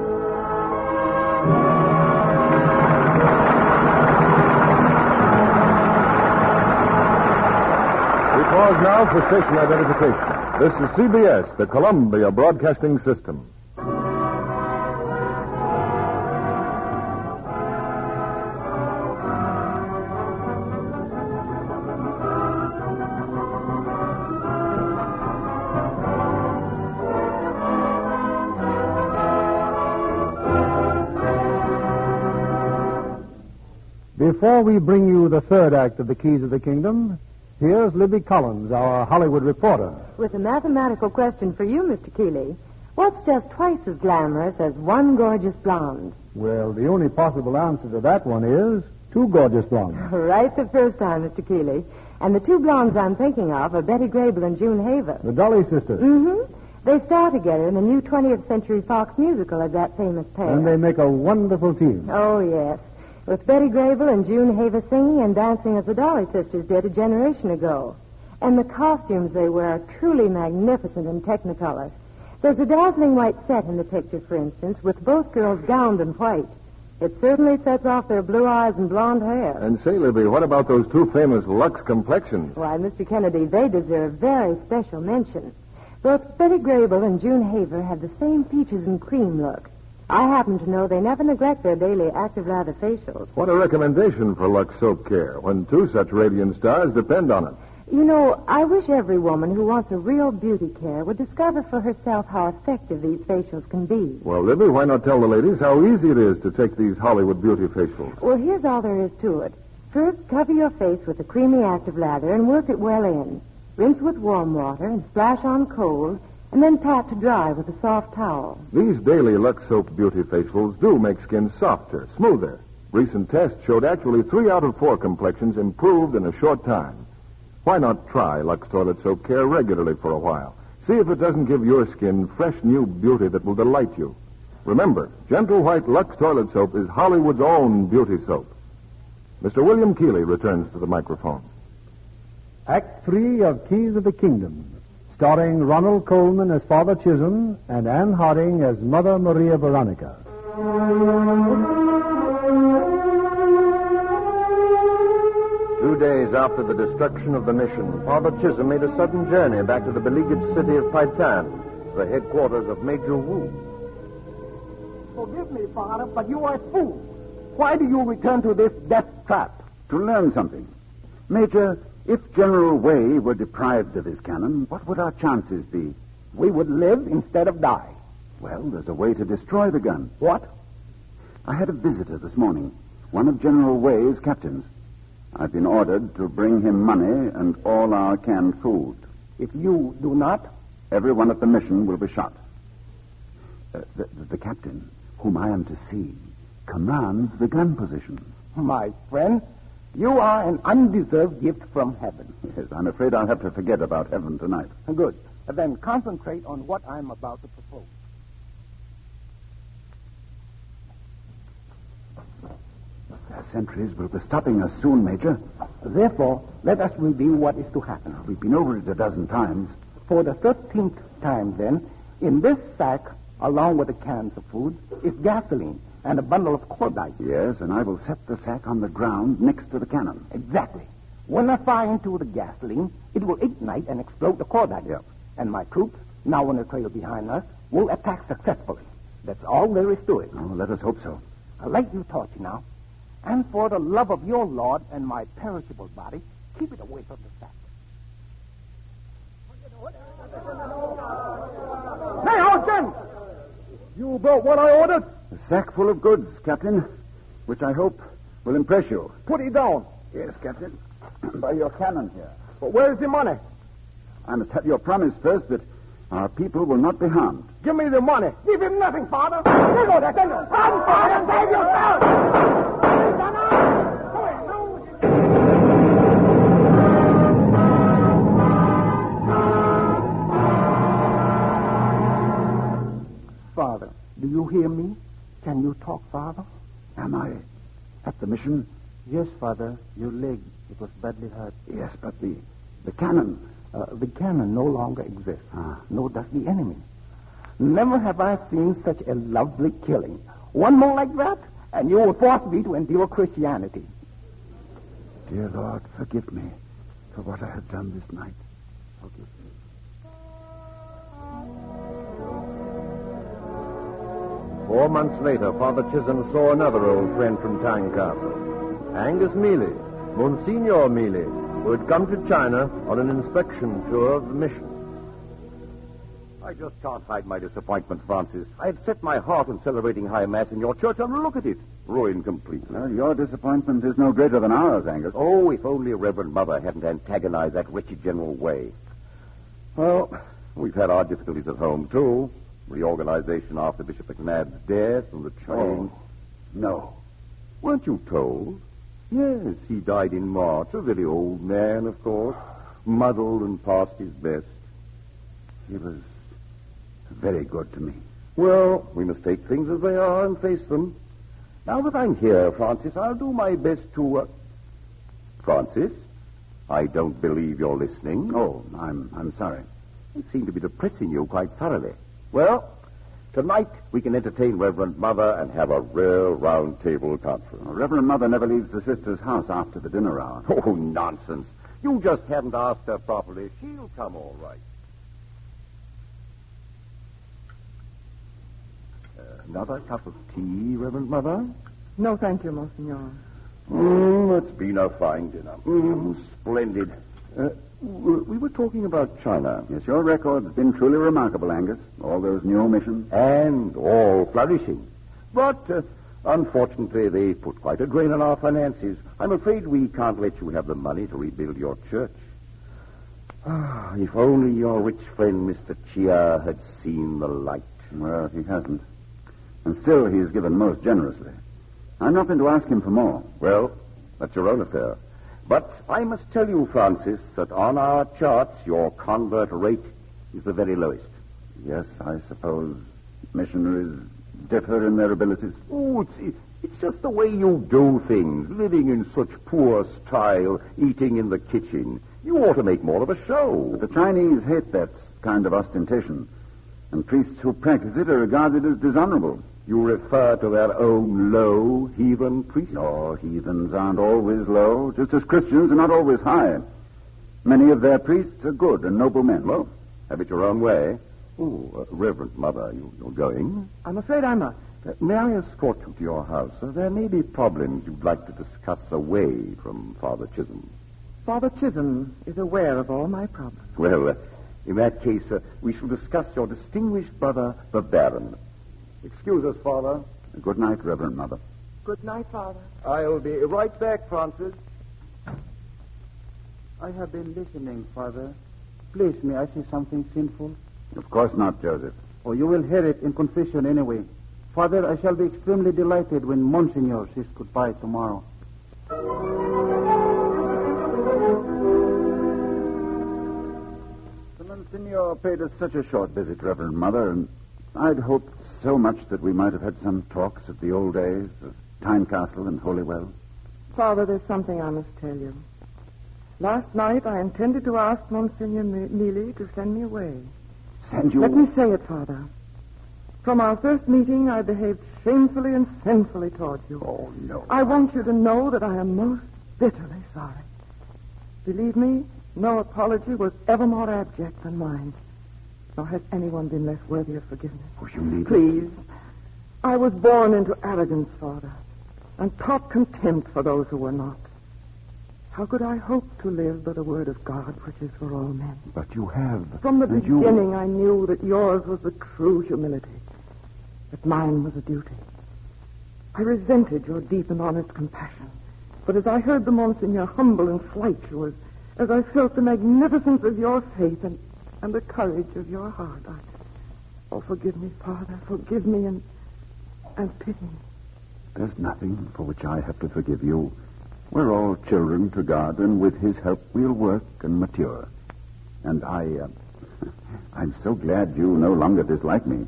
We pause now for station identification. This is CBS, the Columbia Broadcasting System. Before we bring you the third act of The Keys of the Kingdom, here's Libby Collins, our Hollywood reporter. With a mathematical question for you, Mr. Keeley. What's just twice as glamorous as one gorgeous blonde? Well, the only possible answer to that one is two gorgeous blondes. Right the first time, Mr. Keeley. And the two blondes I'm thinking of are Betty Grable and June Haver. The Dolly sisters. Mm-hmm. They star together in the new 20th Century Fox musical as that famous pair. And they make a wonderful team. Oh, yes. With Betty Grable and June Haver singing and dancing as the Dolly sisters did a generation ago. And the costumes they wear are truly magnificent in Technicolor. There's a dazzling white set in the picture, for instance, with both girls gowned in white. It certainly sets off their blue eyes and blonde hair. And say, Libby, what about those two famous Lux complexions? Why, Mr. Kennedy, they deserve very special mention. Both Betty Grable and June Haver have the same peaches and cream look. I happen to know they never neglect their daily active lather facials. What a recommendation for Lux Soap Care when two such radiant stars depend on it. You know, I wish every woman who wants a real beauty care would discover for herself how effective these facials can be. Well, Libby, why not tell the ladies how easy it is to take these Hollywood beauty facials? Well, here's all there is to it. First, cover your face with a creamy active lather and work it well in. Rinse with warm water and splash on cold, and then pat to dry with a soft towel. These daily Lux Soap beauty facials do make skin softer, smoother. Recent tests showed actually 3 out of 4 complexions improved in a short time. Why not try Lux Toilet Soap Care regularly for a while? See if it doesn't give your skin fresh new beauty that will delight you. Remember, Gentle White Lux Toilet Soap is Hollywood's own beauty soap. Mr. William Keeley returns to the microphone. Act 3 of Keys of the Kingdom, starring Ronald Colman as Father Chisholm and Anne Harding as Mother Maria Veronica. 2 days after the destruction of the mission, Father Chisholm made a sudden journey back to the beleaguered city of Paitan, the headquarters of Major Wu. Forgive me, Father, but you are a fool. Why do you return to this death trap? To learn something. Major, if General Wei were deprived of his cannon, what would our chances be? We would live instead of die. Well, there's a way to destroy the gun. What? I had a visitor this morning, one of General Wei's captains. I've been ordered to bring him money and all our canned food. If you do not, everyone at the mission will be shot. The captain, whom I am to see, commands the gun position. My friend, you are an undeserved gift from heaven. Yes, I'm afraid I'll have to forget about heaven tonight. Good. Then concentrate on what I'm about to propose. The sentries will be stopping us soon, Major. Therefore, let us review what is to happen. We've been over it a dozen times. For the 13th time, then, in this sack, along with the cans of food, is gasoline and a bundle of cordite. Yes, and I will set the sack on the ground next to the cannon. Exactly. When I fire into the gasoline, it will ignite and explode the cordite. Yep. And my troops, now on the trail behind us, will attack successfully. That's all there is to it. Oh, let us hope so. I'll light you torch now. And for the love of your Lord and my perishable body, keep it away from the sack. Hey, ho, Jim! You brought what I ordered? A sack full of goods, Captain, which I hope will impress you. Put it down. Yes, Captain. By your cannon here. But where's the money? I must have your promise first that our people will not be harmed. Give me the money. Give him nothing, Father. Run, Father, save yourself! Father, do you hear me? Can you talk, Father? Am I at the mission? Yes, Father. Your leg, it was badly hurt. Yes, but the cannon. The cannon no longer exists. Ah. Nor does the enemy. Never have I seen such a lovely killing. One more like that, and you will force me to endure Christianity. Dear Lord, forgive me for what I have done this night. Forgive me. 4 months later, Father Chisholm saw another old friend from Tynecastle, Angus Mealy, Monsignor Mealy, who had come to China on an inspection tour of the mission. I just can't hide my disappointment, Francis. I had set my heart on celebrating High Mass in your church, and look at it. Ruined completely. Well, your disappointment is no greater than ours, Angus. Oh, if only Reverend Mother hadn't antagonized that wretched General Wei. Well, we've had our difficulties at home, too. Reorganization after Bishop McNabb's death and the change. Oh, no. Weren't you told? Yes, he died in March. A very old man, of course. Muddled and past his best. He was very good to me. Well, we must take things as they are and face them. Now that I'm here, Francis, I'll do my best to... Francis, I don't believe you're listening. Oh, I'm sorry. It seemed to be depressing you quite thoroughly. Well, tonight we can entertain Reverend Mother and have a real round-table conference. Well, Reverend Mother never leaves the sister's house after the dinner hour. Oh, nonsense. You just haven't asked her properly. She'll come all right. Another cup of tea, Reverend Mother? No, thank you, Monsignor. It's been a fine dinner. Splendid. We were talking about China. Yes, your record's been truly remarkable, Angus. All those new missions. And all flourishing. But, unfortunately, they put quite a drain on our finances. I'm afraid we can't let you have the money to rebuild your church. Ah, if only your rich friend, Mr. Chia, had seen the light. Well, he hasn't. And still, he's given most generously. I'm not going to ask him for more. Well, that's your own affair. But I must tell you, Francis, that on our charts, your convert rate is the very lowest. Yes, I suppose missionaries differ in their abilities. Oh, it's just the way you do things, living in such poor style, eating in the kitchen. You ought to make more of a show. But the Chinese hate that kind of ostentation, and priests who practice it are regarded as dishonorable. You refer to their own low heathen priests? No, heathens aren't always low, just as Christians are not always high. Many of their priests are good and noble men. Well, have it your own way. Oh, Reverend Mother, you're going? I'm afraid I must. May I escort you to your house? There may be problems you'd like to discuss away from Father Chisholm. Father Chisholm is aware of all my problems. Well, in that case, we shall discuss your distinguished brother, the Baron. Excuse us, Father. Good night, Reverend Mother. Good night, Father. I'll be right back, Francis. I have been listening, Father. Please, may I say something sinful? Of course not, Joseph. Oh, you will hear it in confession anyway. Father, I shall be extremely delighted when Monsignor says goodbye tomorrow. The Monsignor paid us such a short visit, Reverend Mother, and I'd hoped so much that we might have had some talks of the old days, of Tynecastle and Holywell. Father, there's something I must tell you. Last night I intended to ask Monsignor Neely to send me away. Send you? Let me say it, Father. From our first meeting, I behaved shamefully and sinfully towards you. Oh, no. I want you to know that I am most bitterly sorry. Believe me, no apology was ever more abject than mine. Nor has anyone been less worthy of forgiveness. Oh, you need Please. I was born into arrogance, Father, and taught contempt for those who were not. How could I hope to live by the word of God, which is for all men? But you have. From the beginning, I knew that yours was the true humility, that mine was a duty. I resented your deep and honest compassion, but as I heard the Monsignor humble and slight you, as I felt the magnificence of your faith and the courage of your heart, forgive me, Father, forgive me and pity me. There's nothing for which I have to forgive you. We're all children to God, and with his help we'll work and mature. And I'm so glad you no longer dislike me.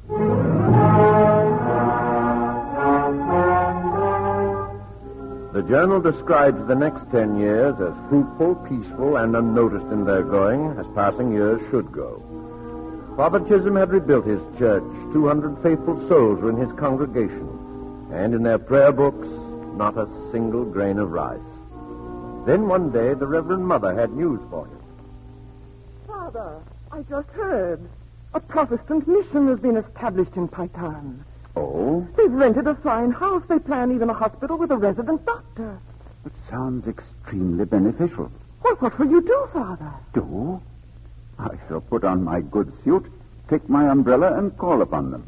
The journal describes the next 10 years as fruitful, peaceful, and unnoticed in their going, as passing years should go. Father Chisholm had rebuilt his church. 200 faithful souls were in his congregation. And in their prayer books, not a single grain of rice. Then one day, the Reverend Mother had news for him. Father, I just heard. A Protestant mission has been established in Paitan. Oh? They've rented a fine house. They plan even a hospital with a resident doctor. It sounds extremely beneficial. Well, what will you do, Father? Do? I shall put on my good suit, take my umbrella, and call upon them.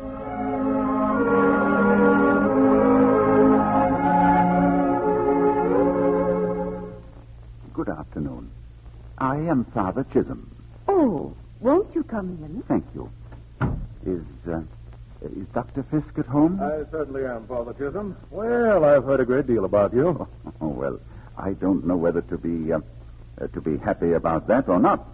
Good afternoon. I am Father Chisholm. Oh, won't you come in? Thank you. Is Dr. Fisk at home? I certainly am, Father Chisholm. Well, I've heard a great deal about you. Oh, well, I don't know whether to be happy about that or not.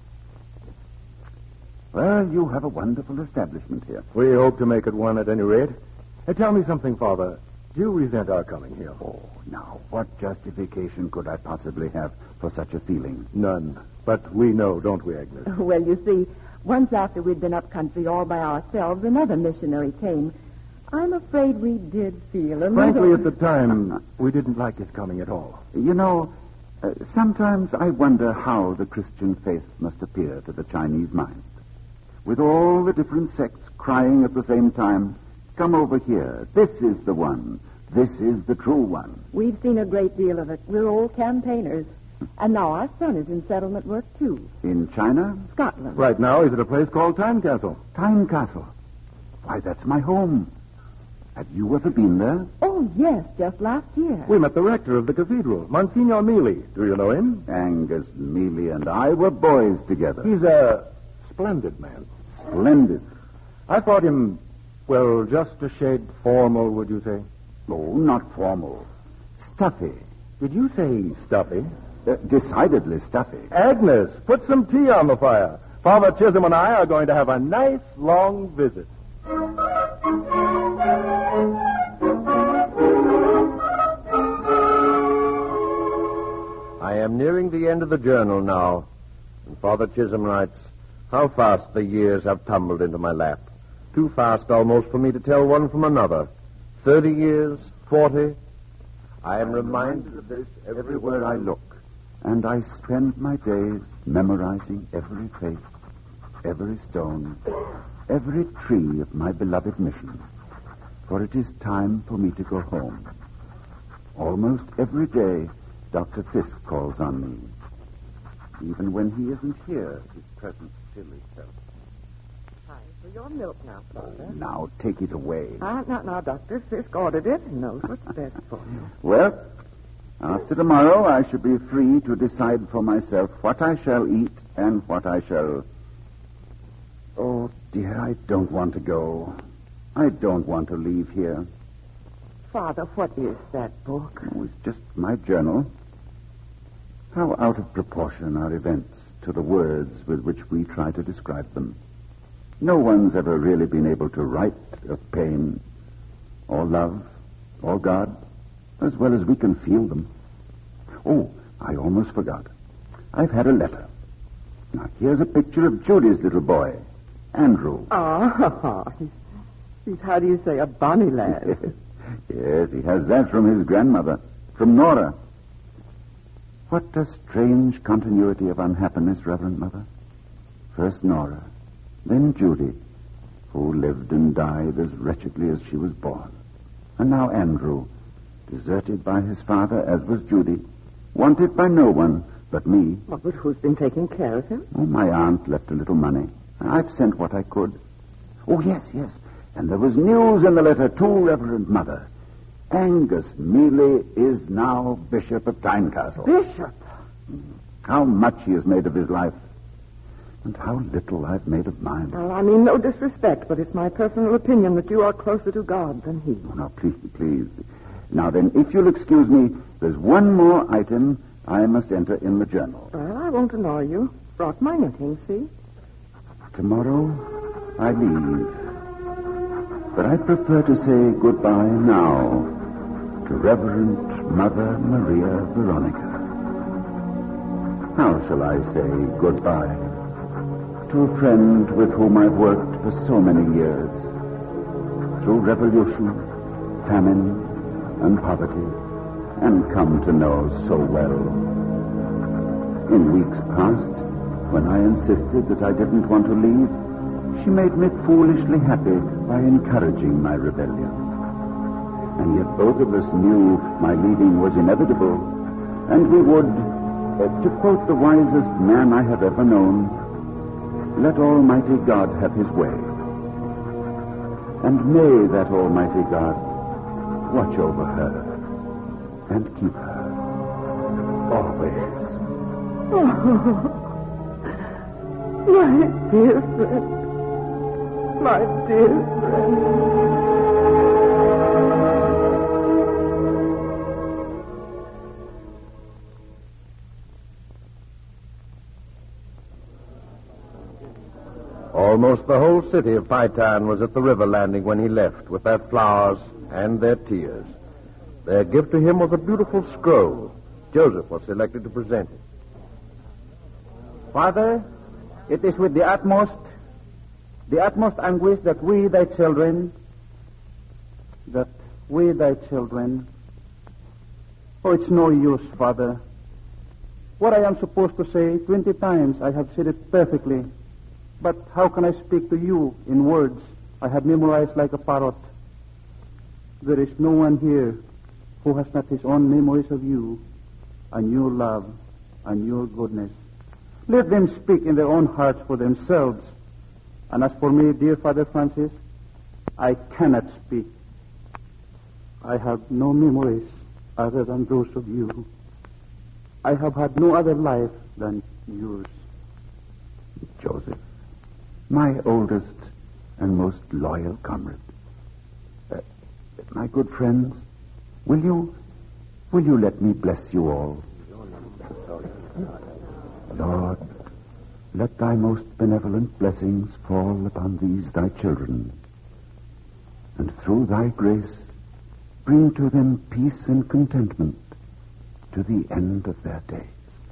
Well, you have a wonderful establishment here. We hope to make it one at any rate. Tell me something, Father. Do you resent our coming here? Oh, now, what justification could I possibly have for such a feeling? None. But we know, don't we, Agnes? Well, you see, once after we'd been up country all by ourselves, another missionary came. I'm afraid we did feel a little... Frankly, at the time, we didn't like his coming at all. You know, sometimes I wonder how the Christian faith must appear to the Chinese mind. With all the different sects crying at the same time, come over here. This is the one. This is the true one. We've seen a great deal of it. We're old campaigners. And now our son is in settlement work, too. In China? Scotland. Right now, he's at a place called Tynecastle. Tynecastle? Why, that's my home. Have you ever been there? Oh, yes, just last year. We met the rector of the cathedral, Monsignor Mealy. Do you know him? Angus Mealy and I were boys together. He's a splendid man. Splendid. I thought him, well, just a shade formal, would you say? Oh, not formal. Stuffy. Did you say stuffy? Decidedly stuffy. Agnes, put some tea on the fire. Father Chisholm and I are going to have a nice, long visit. I am nearing the end of the journal now, and Father Chisholm writes, how fast the years have tumbled into my lap. Too fast almost for me to tell one from another. 30 years, 40. I am reminded of this everywhere I look, and I spend my days memorizing every face, every stone, every tree of my beloved mission, for it is time for me to go home. Almost every day, Dr. Fisk calls on me. Even when he isn't here, his presence still is felt. Time for your milk now, Father. Now, take it away. Now, Dr. Fisk ordered it and knows what's best for you. Well, after tomorrow, I shall be free to decide for myself what I shall eat and what I shall... Oh, dear, I don't want to go. I don't want to leave here. Father, what is that book? Oh, it's just my journal. How out of proportion are events to the words with which we try to describe them. No one's ever really been able to write of pain, or love, or God, as well as we can feel them. Oh, I almost forgot. I've had a letter. Now, here's a picture of Judy's little boy, Andrew. He's, how do you say, a bonny lad. Yes, he has that from his grandmother, from Nora. What a strange continuity of unhappiness, Reverend Mother. First Nora, then Judy, who lived and died as wretchedly as she was born. And now Andrew, deserted by his father, as was Judy, wanted by no one but me. Well, but who's been taking care of him? Oh, my aunt left a little money. I've sent what I could. Oh, yes. And there was news in the letter to Reverend Mother. Angus Mealy is now Bishop of Tynecastle. Bishop? How much he has made of his life, and how little I've made of mine. Well, I mean no disrespect, but it's my personal opinion that you are closer to God than he. Oh, now, please. Now then, if you'll excuse me, there's one more item I must enter in the journal. Well, I won't annoy you. Brought my knitting, see? Tomorrow I leave. But I prefer to say goodbye now to Reverend Mother Maria Veronica. How shall I say goodbye to a friend with whom I've worked for so many years, through revolution, famine, and poverty, and come to know so well? In weeks past, when I insisted that I didn't want to leave, she made me foolishly happy by encouraging my rebellion. And yet both of us knew my leaving was inevitable, and we would, to quote the wisest man I have ever known, let Almighty God have his way. And may that Almighty God watch over her and keep her always. Oh, my dear friend. My dear friend. Almost the whole city of Pythan was at the river landing when he left, with their flowers and their tears. Their gift to him was a beautiful scroll. Joseph was selected to present it. Father, it is with the utmost anguish that we, thy children, oh, it's no use, Father. What I am supposed to say 20 times, I have said it perfectly. But how can I speak to you in words I have memorized like a parrot? There is no one here who has not his own memories of you and your love and your goodness. Let them speak in their own hearts for themselves. And as for me, dear Father Francis, I cannot speak. I have no memories other than those of you. I have had no other life than yours. Joseph, my oldest and most loyal comrade. My good friends, will you let me bless you all? Lord, let thy most benevolent blessings fall upon these thy children, and through thy grace bring to them peace and contentment to the end of their days.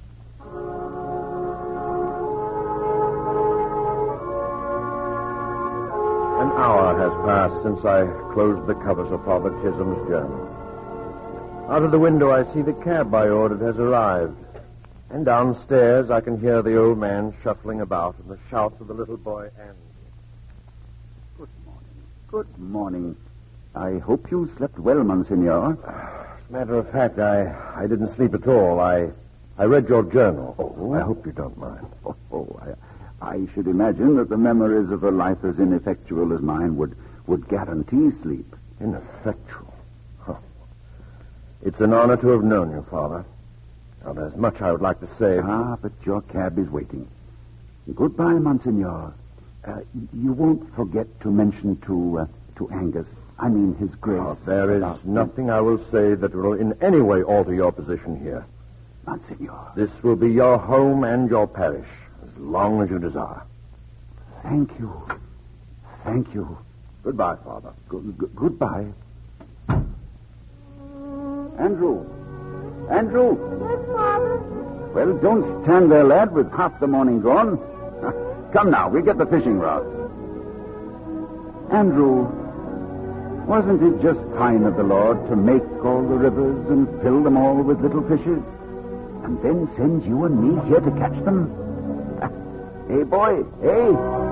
An hour has passed since I closed the covers of Father Chisholm's journal. Out of the window I see the cab I ordered has arrived. And downstairs I can hear the old man shuffling about and the shouts of the little boy Andy. Good morning. I hope you slept well, Monsignor. As a matter of fact, I didn't sleep at all. I read your journal. Oh, I hope you don't mind. I should imagine that the memories of a life as ineffectual as mine would guarantee sleep. Ineffectual? Huh. It's an honor to have known you, Father. Now, there's much I would like to say. But your cab is waiting. Goodbye, Monsignor. You won't forget to mention to Angus, I mean His Grace. There is nothing I will say that will in any way alter your position here. Monsignor. This will be your home and your parish, as long as you desire. Thank you. Thank you. Goodbye, Father. Goodbye. Andrew. Yes, Father? Well, don't stand there, lad, with half the morning gone. Come now, we'll get the fishing rods. Andrew, wasn't it just fine of the Lord to make all the rivers and fill them all with little fishes, and then send you and me here to catch them? Hey, boy, hey!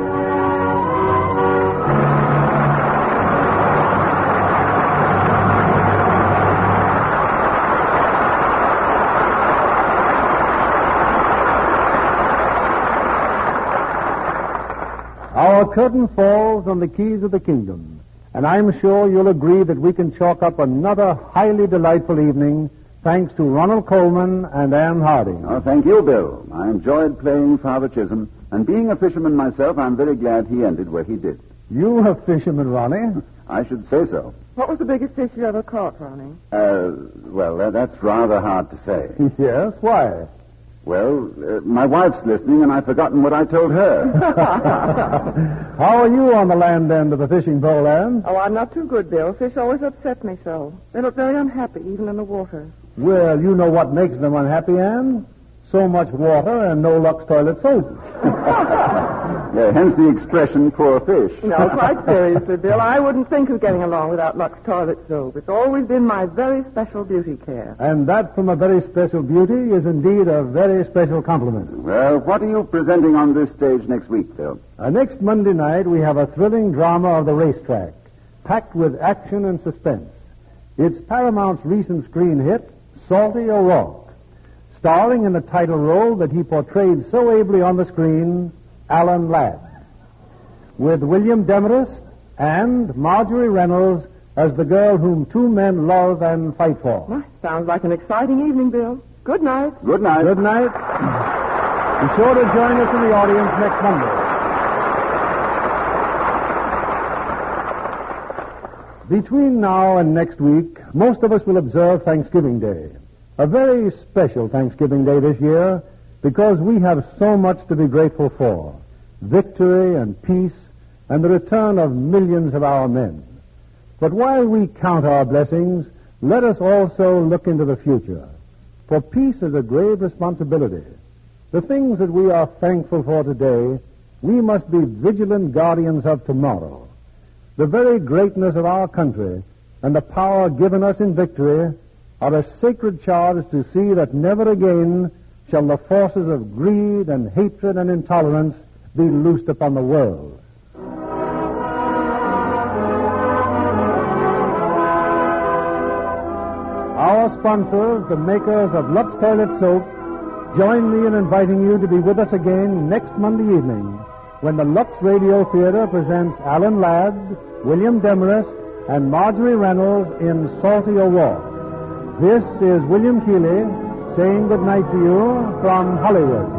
Our curtain falls on the keys of the kingdom, and I'm sure you'll agree that we can chalk up another highly delightful evening thanks to Ronald Coleman and Anne Harding. Oh, thank you, Bill. I enjoyed playing Father Chisholm, and being a fisherman myself, I'm very glad he ended where he did. You a fisherman, Ronnie? I should say so. What was the biggest fish you ever caught, Ronnie? Well, that's rather hard to say. Yes, why? Well, my wife's listening, and I've forgotten what I told her. How are you on the land end of the fishing pole, Anne? Oh, I'm not too good, Bill. Fish always upset me so. They look very unhappy, even in the water. Well, you know what makes them unhappy, Anne? So much water and no Lux toilet soap. Hence the expression, poor fish. No, quite seriously, Bill, I wouldn't think of getting along without Lux toilet soap. It's always been my very special beauty care. And that from a very special beauty is indeed a very special compliment. Well, what are you presenting on this stage next week, Bill? Next Monday night, we have a thrilling drama of the racetrack, packed with action and suspense. It's Paramount's recent screen hit, Salty O'Rourke, starring in the title role that he portrayed so ably on the screen, Alan Ladd, with William Demarest and Marjorie Reynolds as the girl whom two men love and fight for. Well, sounds like an exciting evening, Bill. Good night. Good night. Good night. Be sure to join us in the audience next Monday. Between now and next week, most of us will observe Thanksgiving Day. A very special Thanksgiving Day this year because we have so much to be grateful for. Victory and peace and the return of millions of our men. But while we count our blessings, let us also look into the future. For peace is a grave responsibility. The things that we are thankful for today, we must be vigilant guardians of tomorrow. The very greatness of our country and the power given us in victory are a sacred charge to see that never again shall the forces of greed and hatred and intolerance be loosed upon the world. Our sponsors, the makers of Lux Toilet Soap, Join me in inviting you to be with us again next Monday evening when the Lux Radio Theater presents Alan Ladd, William Demarest, and Marjorie Reynolds in Salty O'Rourke. This is William Keighley saying good night to you from Hollywood.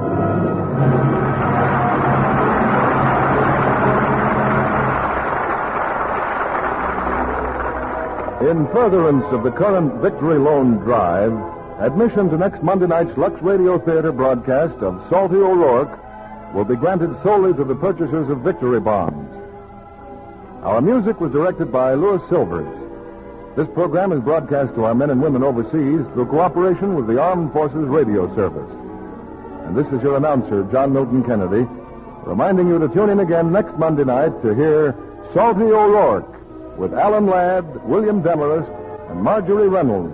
In furtherance of the current Victory Loan Drive, admission to next Monday night's Lux Radio Theater broadcast of Salty O'Rourke will be granted solely to the purchasers of Victory bonds. Our music was directed by Louis Silvers. This program is broadcast to our men and women overseas through cooperation with the Armed Forces Radio Service. And this is your announcer, John Milton Kennedy, reminding you to tune in again next Monday night to hear Salty O'Rourke with Alan Ladd, William Demarest, and Marjorie Reynolds.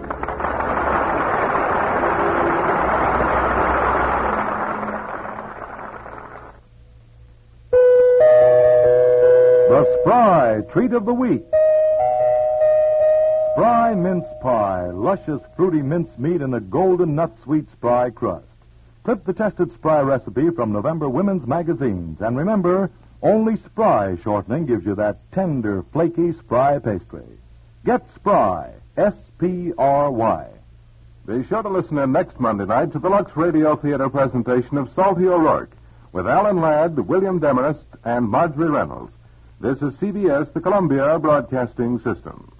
The Spry Treat of the Week. Spry mince pie, luscious fruity mince meat in a golden nut sweet Spry crust. Clip the tested Spry recipe from November women's magazines. And remember, only Spry shortening gives you that tender, flaky Spry pastry. Get Spry, S-P-R-Y. Be sure to listen in next Monday night to the Lux Radio Theater presentation of Salty O'Rourke with Alan Ladd, William Demarest, and Marjorie Reynolds. This is CBS, the Columbia Broadcasting System.